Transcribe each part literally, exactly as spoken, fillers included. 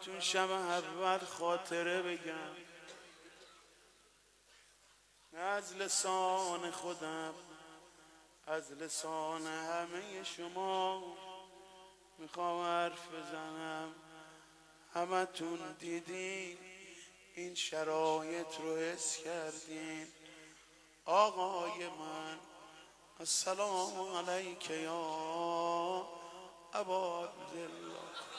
براتون شب اول خاطره بگم، نه از لسان خودم، از لسان همه شما میخوام حرف بزنم. همتون دیدین این شرایط رو حس کردین. آقای من السلام علیک یا ابا عبدالله.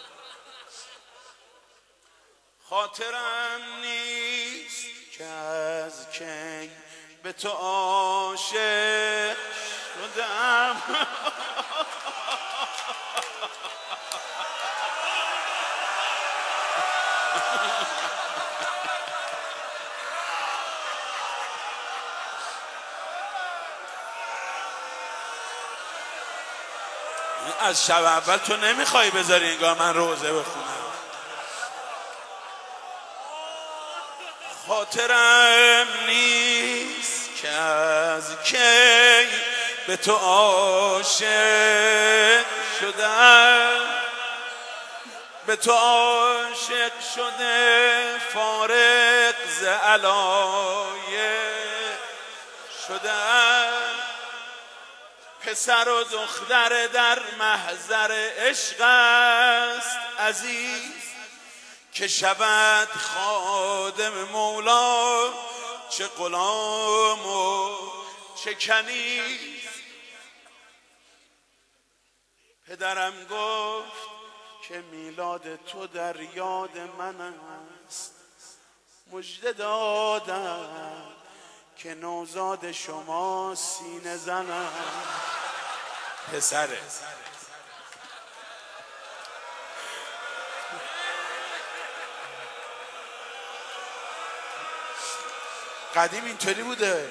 خاطرم نیست که از کی به تو عاشق شدم. از شب اول تو نمیخوای بذاری انگار من روزه بخونم. خاطرم نیست که از کی به تو عاشق شدم، به تو عاشق شده فارغ ز علایق شدم. پسر و دختر در محضر عشق است عزیز، که شود خادم مولا چه غلام و چه کنیز. پدرم گفت که میلاد تو در یاد من است، مژده دادم که نوزاد شما سینه زنم. پسره قدیم اینطوری بوده،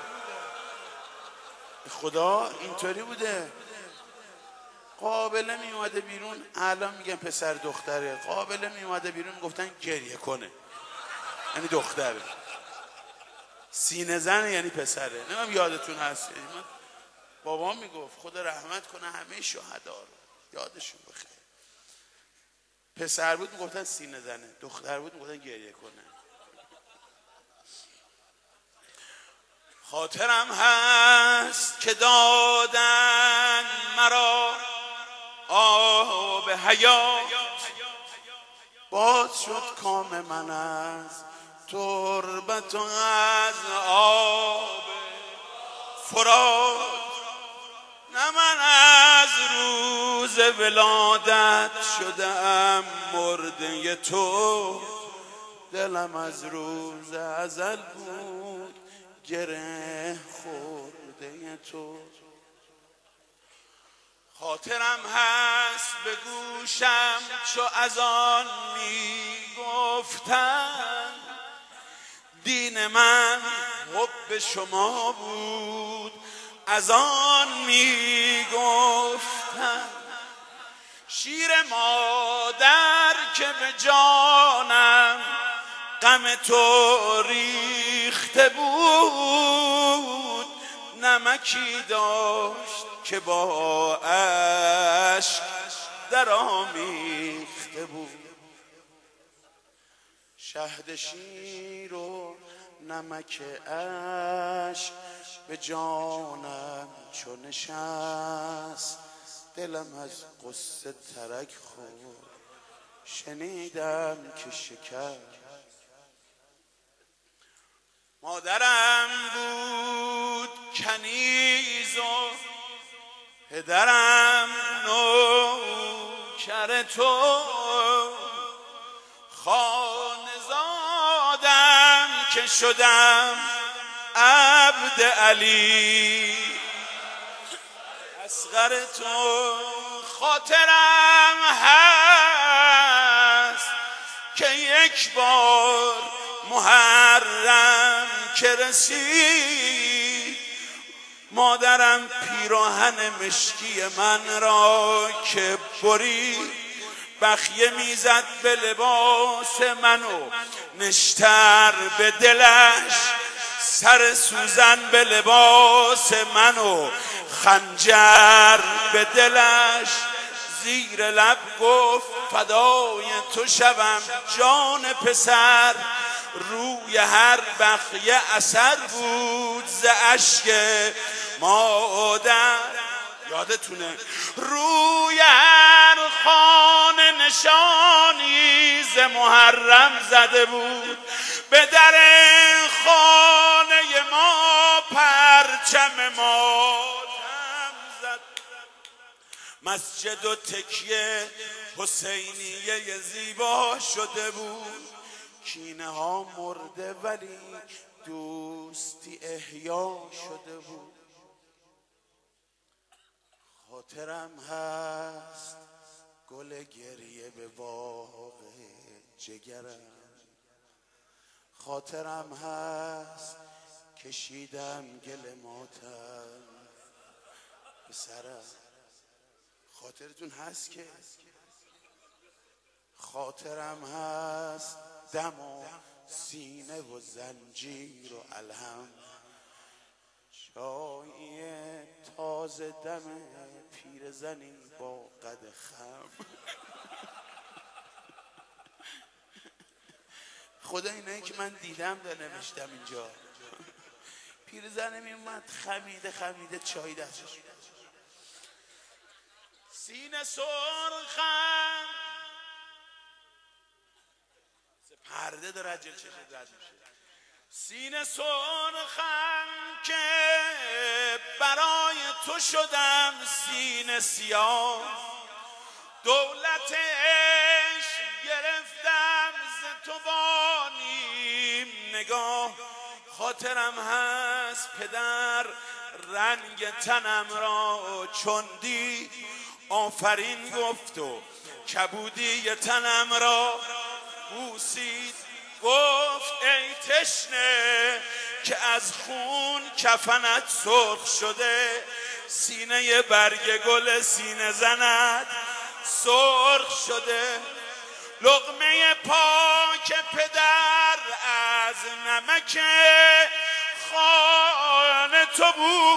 خدا اینطوری بوده. قابله می اومده بیرون، الان میگن پسر دختره، قابله می اومده بیرون گفتن گریه کنه یعنی دختره، سینه زن یعنی پسره. نمیم یادتون هست، بابام میگفت خدا رحمت کنه همه شهدا رو، یادشون بخیر. پسر بود میگفتن سینه زنه، دختر بود میگفتن گریه کنه. خاطرم هست که دادن مرا آب حیات، باز شد کام من از تربت و از آب فرات. نه من از روز ولادت شدم مرده تو، دلم از روز ازل بود گره خورده تو. خاطرم هست به گوشم چو از آن می گفتم، دین من حب شما بود از آن می گفتم. شیر مادر که به جانم غم تو ریخته بود، نمکی داشت که با اشک در آمیخته بود. شهد شیر و نمک اشک به جانم چو نشست، دلم از قصه ترک خورد شنیدم که شکر. مادرم بود کنیز و پدرم نوکر تو، خانزادم که شدم عبد علی اصغر تو. خاطرم هست که یک بار محرم که رسید، مادرم پیراهن مشکی من را که برید، بخیه میزد به لباس منو نشتر به دلش، سر سوزن به لباس منو خنجر به دلش. زیر لب گفت فدای تو شوم جان پسر. روی هر بخیه اثر بود ز اشک مادر. یادتونه روی هر خانه نشانی ز محرم زده بود، به در خانه ما پرچم ماتم زد. مسجد و تکیه حسینیه زیبا شده بود، کینه ها مرده ولی دوستی احیا شده بود. خاطرم هست گل گریه به باغ جگرم، خاطرم هست کشیدم گل ماتم به سرم. خاطرتون هست که خاطرم هست دم و سینه و زنجیر و الهم، چای تازه دم پیرزنی با قد خم. خدا اینایی که من دیدم در نوشتم اینجا. پیرزنه میومد خمیده خمیده چای دستش، سینه سرخم پرده داره از جلد چشم رد میشه، سینه سرخم که برای تو شدم سینه سیاه، دولت عشق گرفتم ز تو با نیم نگاه. خاطرم هست پدر رنگ تنم را چون دید آفرین گفت و کبودی تنم را بوسید، گفت ای تشنه که از خون کفنت سرخ شده، سینه برگ گل سینه زنت سرخ شده. لقمه پاک پدر از نمک خوان تو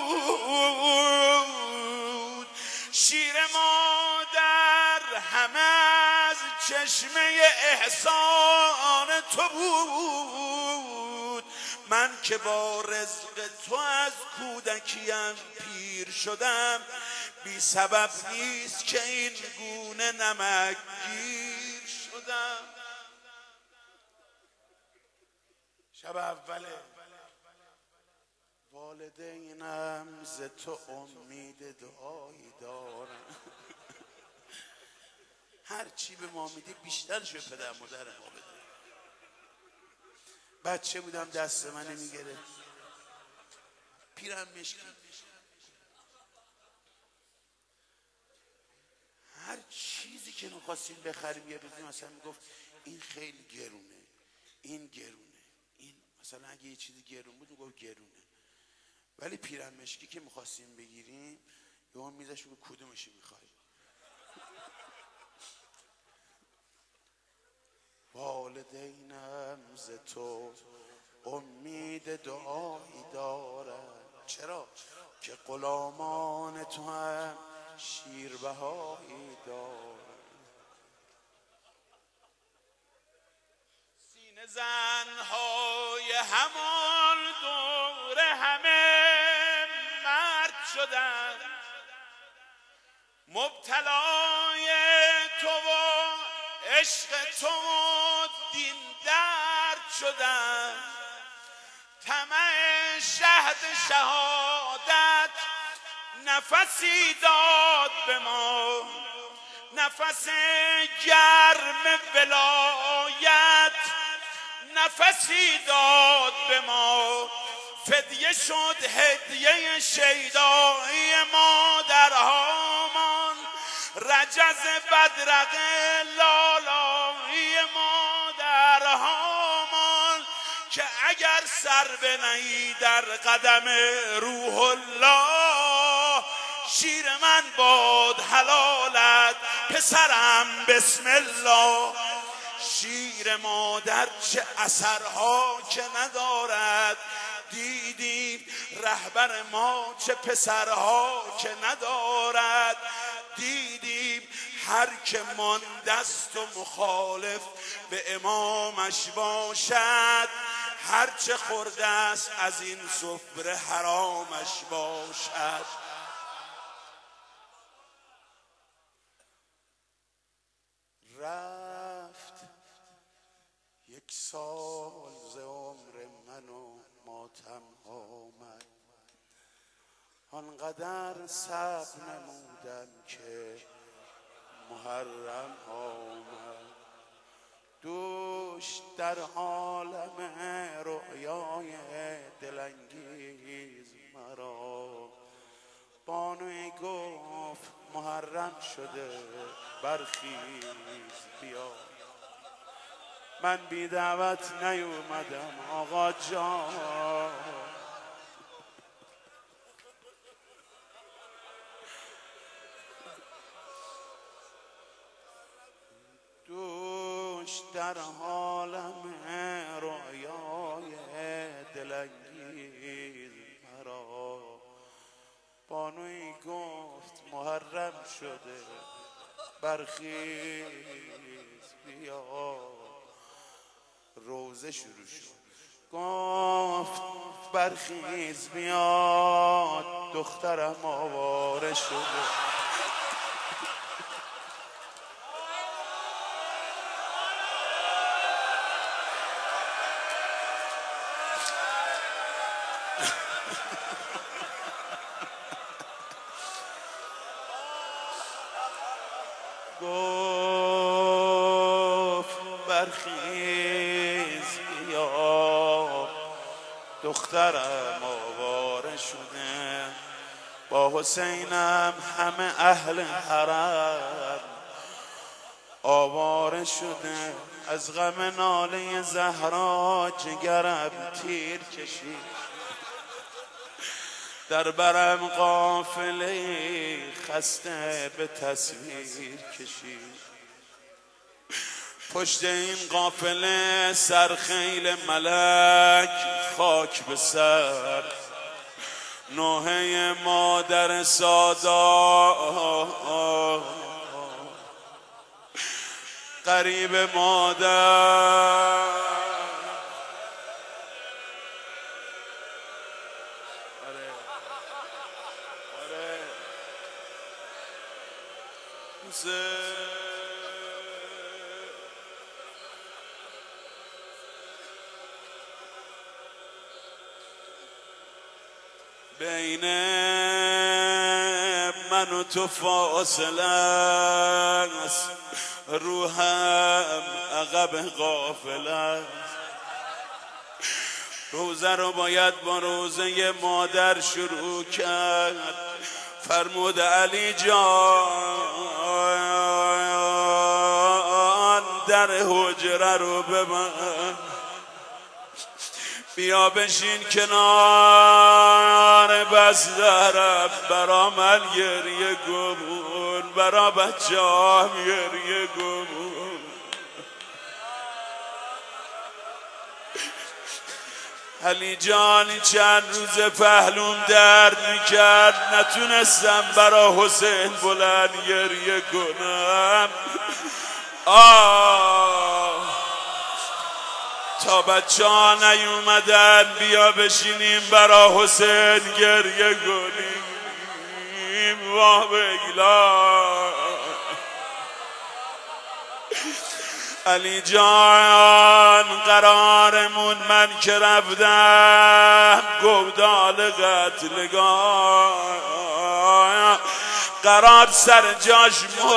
بود، شیر مادر همه از چشمه احسان تو بود. من که با رزق تو از کودکیم پیر شدم، بی سبب نیست که این گونه نمک گیر شدم. شب اوله والدینم ز تو امید دعایی دارم. هر چی به ما میدی بیشتر شو پدر مادر ما بده. بچه بودم دست من نمیگره، پیرم مشکی هر چیزی که میخواستیم بخریم یه روزی مثلا میگفت این خیلی گرونه، این گرونه، این مثلا اگه یه چیزی گرون بود میگفت گرونه. ولی پیرم مشکی که میخواستیم بگیریم یه هم میزش میگفت کدومشی میخوای. والدینم ز تو امید دعایی دارد، چرا؟ که غلامان تو هم شیربهایی دارد. سینه زنهای همان دور همه مرد شدن، مبتلای تو و عشق تو و دین درد شدن. طمع شهد شهادت نفسی داد به ما، نفس گرم ولایت نفسی داد به ما. فدیه شد هدیه شیدایی ما در هامان، رجز بدرق لالایی ما در هامان. که اگر سر بنهی در قدم روح الله، شیر من باد حلالت پسرم بسم الله. شیر مادر چه اثرها که ندارد، دیدیم رهبر ما چه پسرها که ندارد، دیدیم هر که ماندست و مخالف به امامش باشد، هر چه خورده است از این سفره حرامش باشد. رفت یک سال ز عمر من و ماتم آمد، آنقدر صبر نمودم که محرم آمد. دوش در عالم رؤیای دلانگیز مرا بانوی گفت محرم شده برخیز بیا. من بی دعوت نیومدم آقا جان، دوش در عالم رؤیای دلانگیز مرا بانوی گفت محرم شده برخیز بیا. روزه شروع شد، گفت برخیز بیا دخترم آواره شده. گفت برخیز بیا دخترم آواره شده. با حسینم همه اهل حرم آواره شده. از غم ناله زهرا جگرم تیر کشید، در برم قافله خسته به تصویر کشید. پشت این قافله سرخیل ملک خاک به سر، نوحه مادر سادا قریب مادر. بین من و تو فاصله است، روحم عقب غافل است. روزه رو باید با روزه مادر شروع کرد. فرمود علی جان در حجره رو ببند، بیا بشین کنار بس دارم، برا من گریه گمون، برا بچه هم گریه گمون. علی جان چند روز پهلوم درد میکرد، نتونستم برا حسین بلند گریه کنم. آه تا بچه ها نیومدن بیا بشینیم برا حسین گریه کنیم. واه بگلا علی جان قرارمون من که رفتم گودال قتلگاه، قرار سر جاش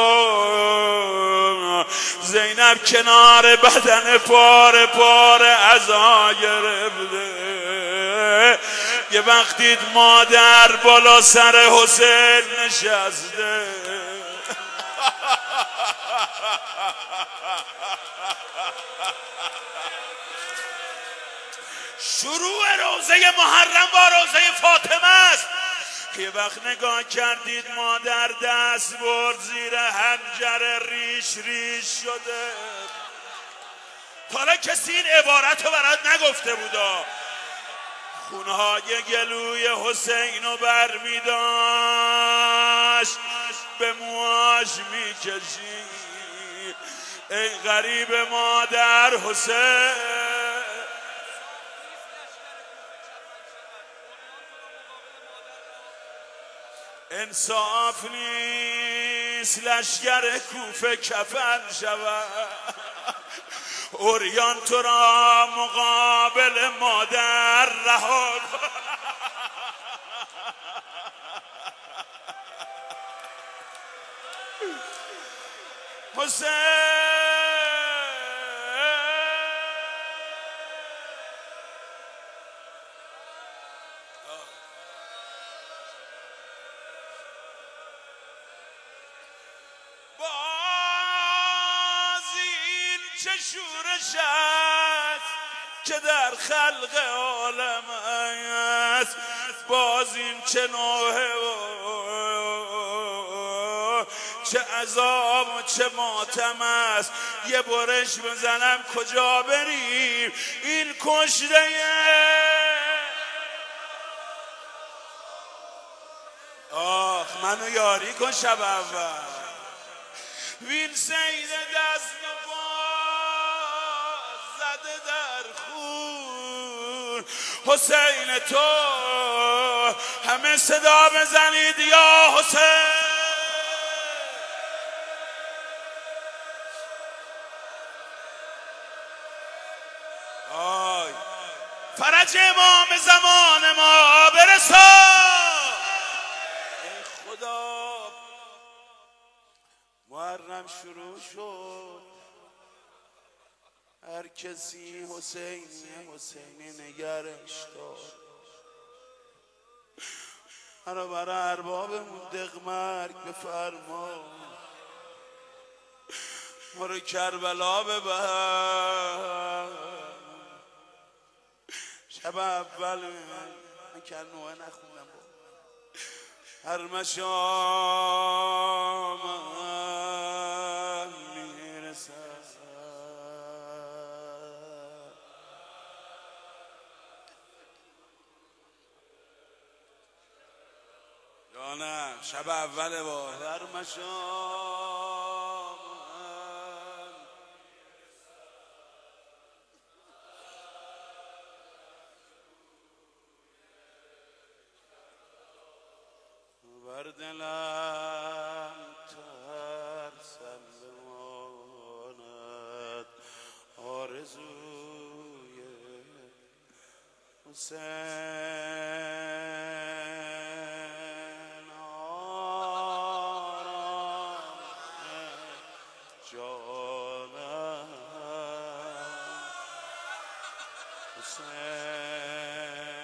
مون، زینب کنار بدن پاره پاره عزا گرفته. یه وقتی مادر بالا سر حسین نشسته. شروع روزه محرم با روزه فاطمه است. یه وقت نگاه کردید مادر دست برد زیر حنجره ریش ریش شده. حالا کسی این عبارت رو برات نگفته بودا. خونهای گلوی حسین رو بر می داشت، به موهاش میکشی ای غریب مادر حسین. انصاف نیست لشگر کوفه کفن شود اوریان تو را مقابل مادر رها حسین. باز این چه شورش است که در خلق عالم است، باز این چه نوحه و چه عذاب و چه ماتم است. یه برش بزنم کجا بریم این کشته آخ منو یاری کن شب اول. وین سید دست و پا زده در خون حسین تو همه صدا بزنید یا حسین. آی فرج امام زمان ما برسا ای خدا. محرم شروع شد هر کسی حسینی حسینی نگرش دار. مرا برای اربابمون دقمرگ بفرما مرا کربلا ببر. شب اول من کنوه نخوندم هر مشام میرسد یا نه شب اوله با هر مشام بر دلم ترسم بماند آرزوی حسین. آرام جانم حسین.